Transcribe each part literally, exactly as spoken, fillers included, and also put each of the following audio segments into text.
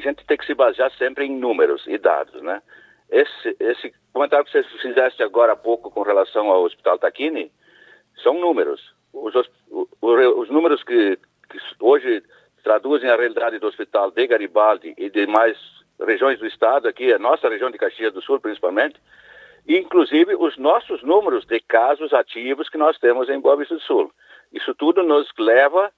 gente tem que se basear sempre em números e dados, né? Esse, esse comentário que você fizeste agora há pouco com relação ao Hospital Tacchini, são números. Os, os, os números que, que hoje traduzem a realidade do Hospital de Garibaldi e demais regiões do estado, aqui a nossa região de Caxias do Sul principalmente, e inclusive os nossos números de casos ativos que nós temos em Boa Vista do Sul. Isso tudo nos leva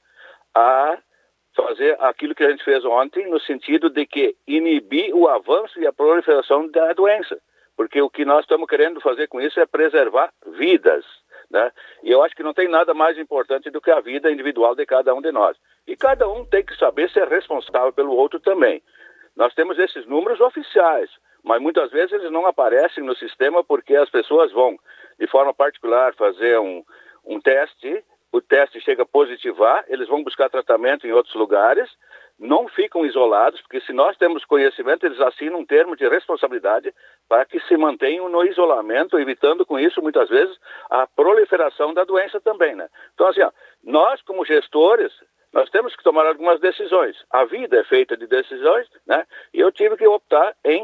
a fazer aquilo que a gente fez ontem, no sentido de que inibir o avanço e a proliferação da doença. Porque o que nós estamos querendo fazer com isso é preservar vidas, né? E eu acho que não tem nada mais importante do que a vida individual de cada um de nós. E cada um tem que saber ser responsável pelo outro também. Nós temos esses números oficiais, mas muitas vezes eles não aparecem no sistema porque as pessoas vão, de forma particular, fazer um, um teste, o teste chega a positivar, eles vão buscar tratamento em outros lugares, não ficam isolados, porque se nós temos conhecimento, eles assinam um termo de responsabilidade para que se mantenham no isolamento, evitando com isso, muitas vezes, a proliferação da doença também, né? Então, assim, ó, nós como gestores, nós temos que tomar algumas decisões. A vida é feita de decisões, né? E eu tive que optar em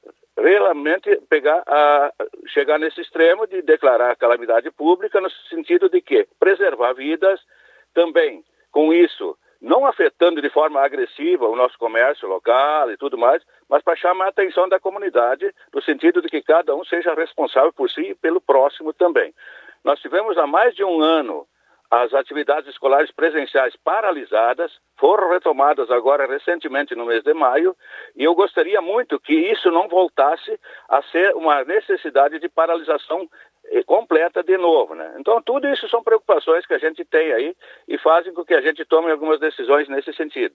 realmente pegar a, chegar nesse extremo de declarar calamidade pública no sentido de que preservar vidas também, com isso, não afetando de forma agressiva o nosso comércio local e tudo mais, mas para chamar a atenção da comunidade, no sentido de que cada um seja responsável por si e pelo próximo também. Nós tivemos há mais de um ano as atividades escolares presenciais paralisadas, foram retomadas agora recentemente no mês de maio, e eu gostaria muito que isso não voltasse a ser uma necessidade de paralisação completa de novo, né? Então tudo isso são preocupações que a gente tem aí e fazem com que a gente tome algumas decisões nesse sentido.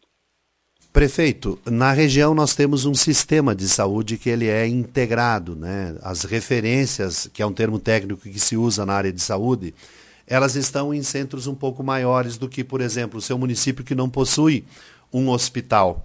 Prefeito, na região nós temos um sistema de saúde que ele é integrado, né? As referências, que é um termo técnico que se usa na área de saúde, elas estão em centros um pouco maiores do que, por exemplo, o seu município que não possui um hospital.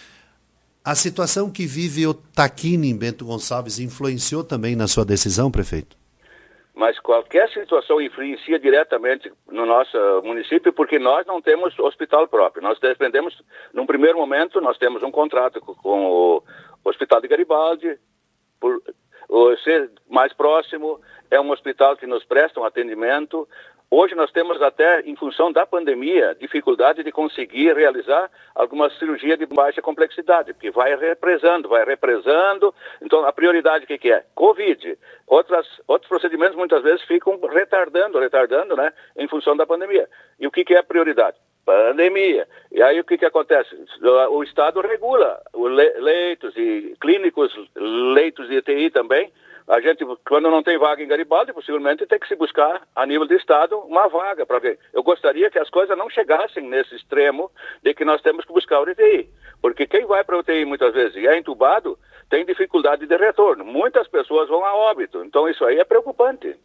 A situação que vive o Tacchini em Bento Gonçalves influenciou também na sua decisão, prefeito? Mas qualquer situação influencia diretamente no nosso município, porque nós não temos hospital próprio. Nós dependemos, num primeiro momento, nós temos um contrato com o Hospital de Garibaldi, por ser mais próximo, é um hospital que nos presta um atendimento. Hoje nós temos até, em função da pandemia, dificuldade de conseguir realizar alguma cirurgia de baixa complexidade, porque vai represando, vai represando. Então, a prioridade o que, que é? Covid. Outras, outros procedimentos muitas vezes ficam retardando, retardando, né, em função da pandemia. E o que, que é a prioridade? Pandemia. E aí o que, que acontece? O Estado regula os leitos e clínicos, leitos de U T I também. A gente, quando não tem vaga em Garibaldi, possivelmente tem que se buscar, a nível de Estado, uma vaga para ver. Eu gostaria que as coisas não chegassem nesse extremo de que nós temos que buscar o U T I. Porque quem vai para a U T I muitas vezes e é entubado, tem dificuldade de retorno. Muitas pessoas vão a óbito. Então isso aí é preocupante.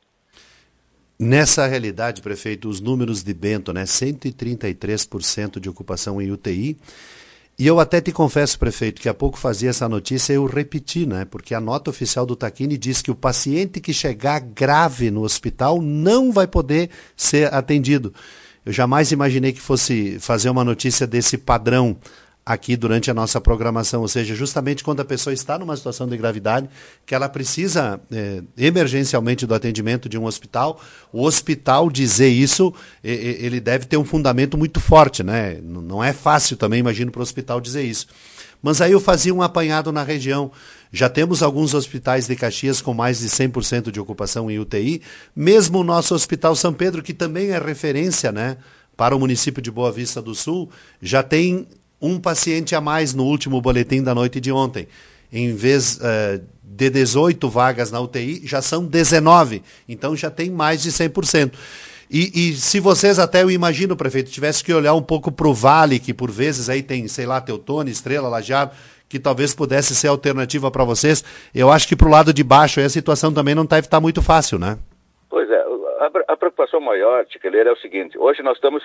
Nessa realidade, prefeito, os números de Bento, né, cento e trinta e três por cento de ocupação em U T I, e eu até te confesso, prefeito, que há pouco fazia essa notícia e eu repeti, né, porque a nota oficial do Tacchini diz que o paciente que chegar grave no hospital não vai poder ser atendido. Eu jamais imaginei que fosse fazer uma notícia desse padrão aqui durante a nossa programação, ou seja, justamente quando a pessoa está numa situação de gravidade, que ela precisa é, emergencialmente do atendimento de um hospital, o hospital dizer isso, ele deve ter um fundamento muito forte, né? Não é fácil também, imagino, para o hospital dizer isso. Mas aí eu fazia um apanhado na região. Já temos alguns hospitais de Caxias com mais de cem por cento de ocupação em U T I, mesmo o nosso Hospital São Pedro, que também é referência, né, para o município de Boa Vista do Sul, já tem um paciente a mais no último boletim da noite de ontem. Em vez uh, de dezoito vagas na U T I, já são dezenove. Então já tem mais de cem por cento. E, e se vocês, até eu imagino, prefeito, tivesse que olhar um pouco para o Vale, que por vezes aí tem, sei lá, Teutônia, Estrela, Lajeado, que talvez pudesse ser alternativa para vocês, eu acho que para o lado de baixo aí a situação também não deve estar muito fácil, né? Pois é, a, a preocupação maior, Tiqueleira, é o seguinte: hoje nós estamos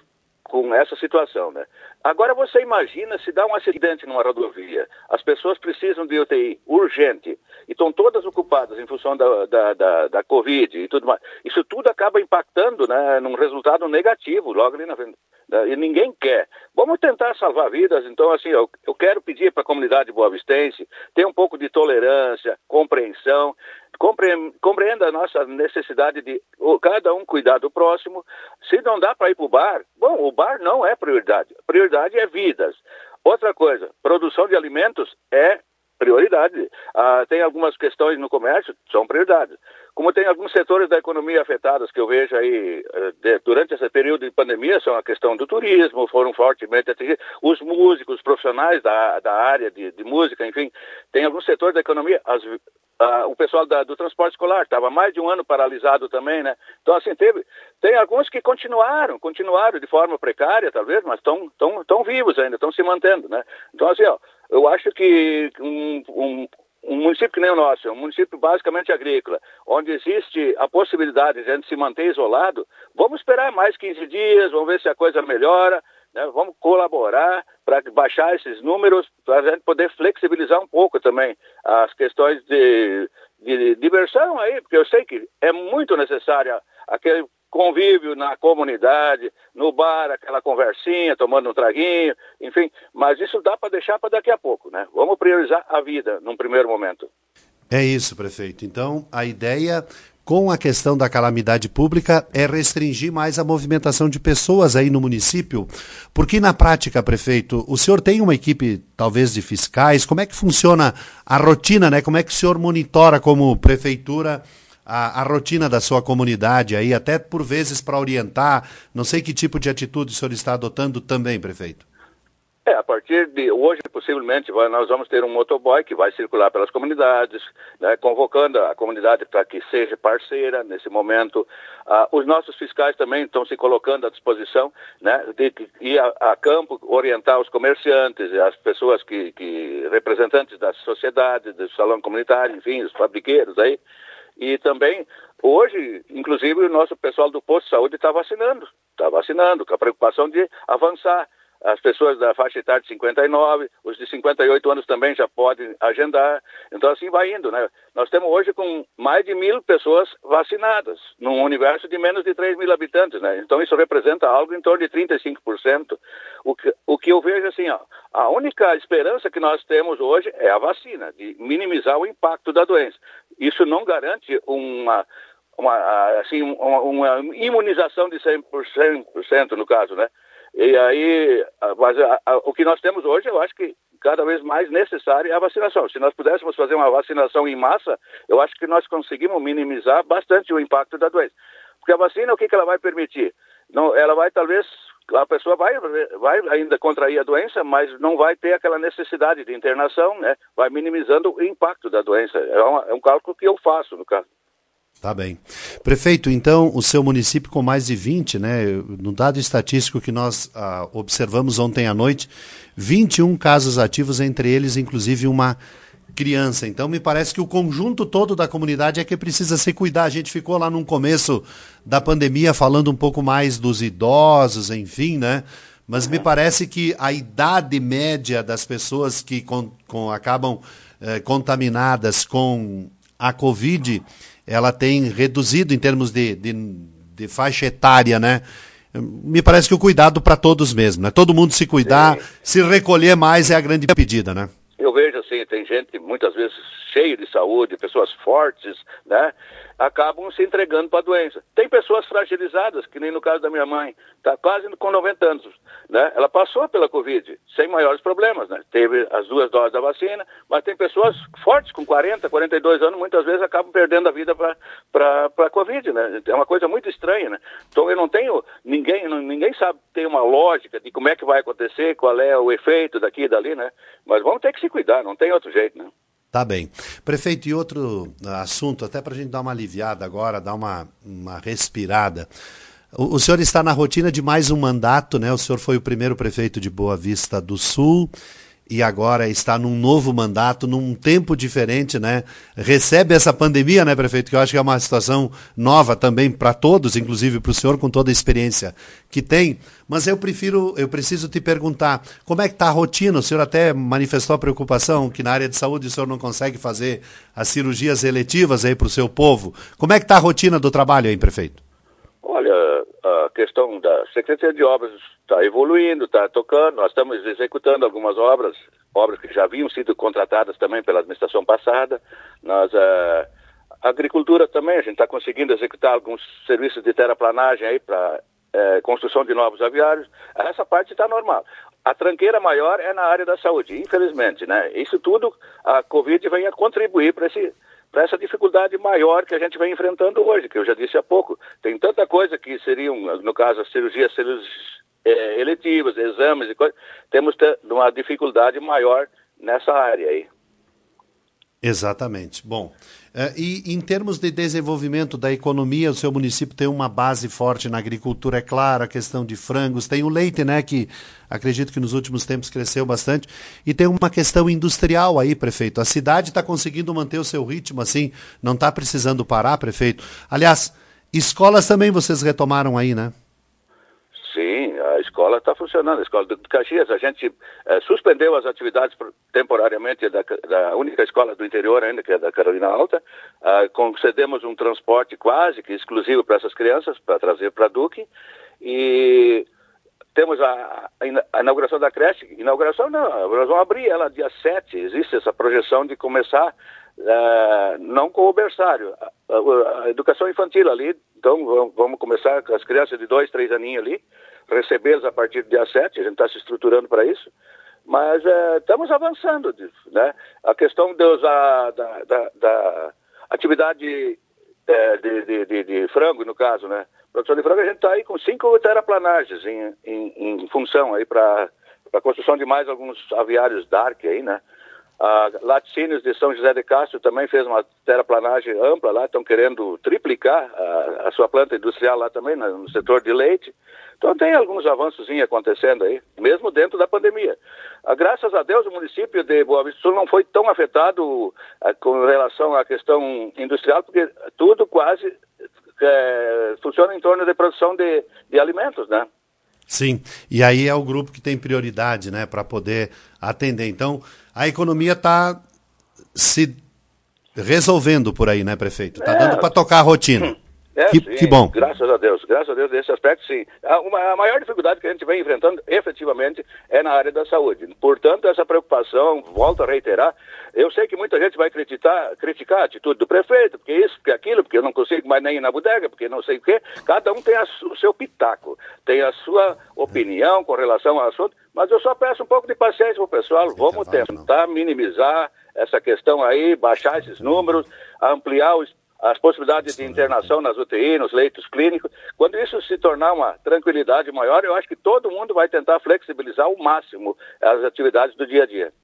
com essa situação, né? Agora você imagina se dá um acidente numa rodovia, as pessoas precisam de U T I urgente e estão todas ocupadas em função da, da, da, da Covid e tudo mais. Isso tudo acaba impactando, né, num resultado negativo logo ali na frente. E ninguém quer. Vamos tentar salvar vidas. Então, assim, eu, eu quero pedir para a comunidade boavistense ter um pouco de tolerância, compreensão, compre, compreenda a nossa necessidade de cada um cuidar do próximo. Se não dá para ir para o bar, bom, o bar não é prioridade. Prioridade é vidas. Outra coisa, produção de alimentos é prioridade. Ah, tem algumas questões no comércio, são prioridades. Como tem alguns setores da economia afetados que eu vejo aí de, durante esse período de pandemia, são a questão do turismo, foram fortemente atingidos. Os músicos, os profissionais da, da área de, de música, enfim, tem alguns setores da economia, as, ah, o pessoal da, do transporte escolar estava mais de um ano paralisado também, né? Então, assim, teve, tem alguns que continuaram, continuaram de forma precária, talvez, mas estão tão, tão vivos ainda, estão se mantendo, né? Então, assim, ó, eu acho que um, um, um município que nem o nosso, um município basicamente agrícola, onde existe a possibilidade de a gente se manter isolado, vamos esperar mais quinze dias, vamos ver se a coisa melhora, né? Vamos colaborar para baixar esses números, para a gente poder flexibilizar um pouco também as questões de, de diversão aí, porque eu sei que é muito necessária aquele convívio na comunidade, no bar, aquela conversinha, tomando um traguinho, enfim, mas isso dá para deixar para daqui a pouco, né? Vamos priorizar a vida num primeiro momento. É isso, prefeito. Então, a ideia com a questão da calamidade pública é restringir mais a movimentação de pessoas aí no município, porque na prática, prefeito, o senhor tem uma equipe, talvez, de fiscais, como é que funciona a rotina, né? Como é que o senhor monitora como prefeitura A, a rotina da sua comunidade aí, até por vezes para orientar, não sei que tipo de atitude o senhor está adotando também, prefeito? É, a partir de hoje, possivelmente, vai, nós vamos ter um motoboy que vai circular pelas comunidades, né, convocando a comunidade para que seja parceira nesse momento. Ah, os nossos fiscais também estão se colocando à disposição, né, de ir a, a campo, orientar os comerciantes, as pessoas que, que representantes da sociedade, do salão comunitário, enfim, os fabriqueiros aí. E também, hoje, inclusive, o nosso pessoal do posto de saúde está vacinando, está vacinando, com a preocupação de avançar. As pessoas da faixa etária de cinquenta e nove, os de cinquenta e oito anos também já podem agendar. Então, assim vai indo, né? Nós temos hoje com mais de mil pessoas vacinadas, num universo de menos de três mil habitantes, né? Então, isso representa algo em torno de trinta e cinco por cento. O que, o que eu vejo, assim, ó, a única esperança que nós temos hoje é a vacina, de minimizar o impacto da doença. Isso não garante uma... Uma, assim, uma, uma imunização de cem por cento no caso, né? E aí, mas a, a, o que nós temos hoje, eu acho que cada vez mais necessário é a vacinação. Se nós pudéssemos fazer uma vacinação em massa, eu acho que nós conseguimos minimizar bastante o impacto da doença. Porque a vacina, o que, que ela vai permitir? Não, ela vai, talvez, a pessoa vai, vai ainda contrair a doença, mas não vai ter aquela necessidade de internação, né? Vai minimizando o impacto da doença. É, uma, é um cálculo que eu faço, no caso. Tá bem. Prefeito, então, o seu município com mais de vinte, né, no dado estatístico que nós ah, observamos ontem à noite, vinte e um casos ativos, entre eles, inclusive, uma criança. Então, me parece que o conjunto todo da comunidade é que precisa se cuidar. A gente ficou lá no começo da pandemia falando um pouco mais dos idosos, enfim, né? Mas me parece que a idade média das pessoas que com, com, acabam eh, contaminadas com a Covid, ela tem reduzido em termos de, de, de faixa etária, né? Me parece que o cuidado para todos mesmo, né? Todo mundo se cuidar, Sim. se recolher mais é a grande pedida, né? Eu vejo assim, tem gente muitas vezes cheia de saúde, pessoas fortes, né? Acabam se entregando para a doença. Tem pessoas fragilizadas, que nem no caso da minha mãe, está quase com noventa anos, né? Ela passou pela Covid, sem maiores problemas, né? Teve as duas doses da vacina, mas tem pessoas fortes, com quarenta, quarenta e dois anos, muitas vezes acabam perdendo a vida para a Covid, né? É uma coisa muito estranha, né? Então eu não tenho, ninguém, ninguém sabe, tem uma lógica de como é que vai acontecer, qual é o efeito daqui e dali, né? Mas vamos ter que se cuidar, não tem outro jeito, né? Tá bem. Prefeito, e outro assunto, até para a gente dar uma aliviada agora, dar uma, uma respirada. O, o senhor está na rotina de mais um mandato, né? O senhor foi o primeiro prefeito de Boa Vista do Sul e agora está num novo mandato, num tempo diferente, né? Recebe essa pandemia, né, prefeito? Que eu acho que é uma situação nova também para todos, inclusive para o senhor, com toda a experiência que tem. Mas eu prefiro, eu preciso te perguntar, como é que está a rotina? O senhor até manifestou a preocupação que na área de saúde o senhor não consegue fazer as cirurgias eletivas aí para o seu povo. Como é que está a rotina do trabalho aí, prefeito? Olha, a questão da Secretaria de Obras está evoluindo, está tocando. Nós estamos executando algumas obras, obras que já haviam sido contratadas também pela administração passada. Nós, a, a agricultura também, a gente está conseguindo executar alguns serviços de terraplanagem aí para é, construção de novos aviários. Essa parte está normal. A tranqueira maior é na área da saúde, infelizmente, né? Isso tudo, a Covid vem a contribuir para esse... para essa dificuldade maior que a gente vem enfrentando hoje, que eu já disse há pouco. Tem tanta coisa que seriam, no caso, as cirurgias, cirurgias é, eletivas, exames e coisas, temos uma dificuldade maior nessa área aí. Exatamente. Bom, uh, e em termos de desenvolvimento da economia, o seu município tem uma base forte na agricultura, é claro, a questão de frangos, tem o leite, né, que acredito que nos últimos tempos cresceu bastante, e tem uma questão industrial aí, prefeito. A cidade está conseguindo manter o seu ritmo, assim, não está precisando parar, prefeito. Aliás, escolas também vocês retomaram aí, né? Sim, a escola está funcionando. A escola de Caxias, a gente eh, suspendeu as atividades temporariamente da, da única escola do interior ainda, que é da Carolina Alta. Uh, concedemos um transporte quase que exclusivo para essas crianças, para trazer para Duque. E temos a, a inauguração da creche. Inauguração não, nós vamos abrir ela dia sete. Existe essa projeção de começar, uh, não com o berçário, a, a, a educação infantil ali. Então vamos começar com as crianças de dois, três aninhos ali, recebê-los a partir do dia sete, a gente está se estruturando para isso, mas é, estamos avançando, né? A questão de usar da, da, da atividade é, de, de, de, de frango, no caso, né? Produção de frango, a gente está aí com cinco terraplanagens em, em, em função aí para a construção de mais alguns aviários Dark aí, né? A Laticínios de São José de Castro também fez uma terraplanagem ampla lá, estão querendo triplicar a, a sua planta industrial lá também, no, no setor de leite. Então tem alguns avanços acontecendo aí, mesmo dentro da pandemia. Ah, graças a Deus o município de Boa Vista do Sul não foi tão afetado ah, com relação à questão industrial, porque tudo quase é, funciona em torno de produção de, de alimentos, né? Sim, e aí é o grupo que tem prioridade, né, para poder atender. Então, a economia está se resolvendo por aí, né, prefeito? Está é, dando para tocar a rotina. É, que, sim, que bom. Graças a Deus, graças a Deus, nesse aspecto, sim. A, uma, a maior dificuldade que a gente vem enfrentando, efetivamente, é na área da saúde. Portanto, essa preocupação, volto a reiterar, eu sei que muita gente vai criticar, criticar a atitude do prefeito, porque isso, porque aquilo, porque eu não consigo mais nem ir na bodega, porque não sei o quê. Cada um tem a, o seu pitaco, tem a sua opinião com relação ao assunto, mas eu só peço um pouco de paciência para o pessoal. Vamos tentar minimizar essa questão aí, baixar esses números, ampliar os as possibilidades de internação nas U T I, nos leitos clínicos. Quando isso se tornar uma tranquilidade maior, eu acho que todo mundo vai tentar flexibilizar ao máximo as atividades do dia a dia.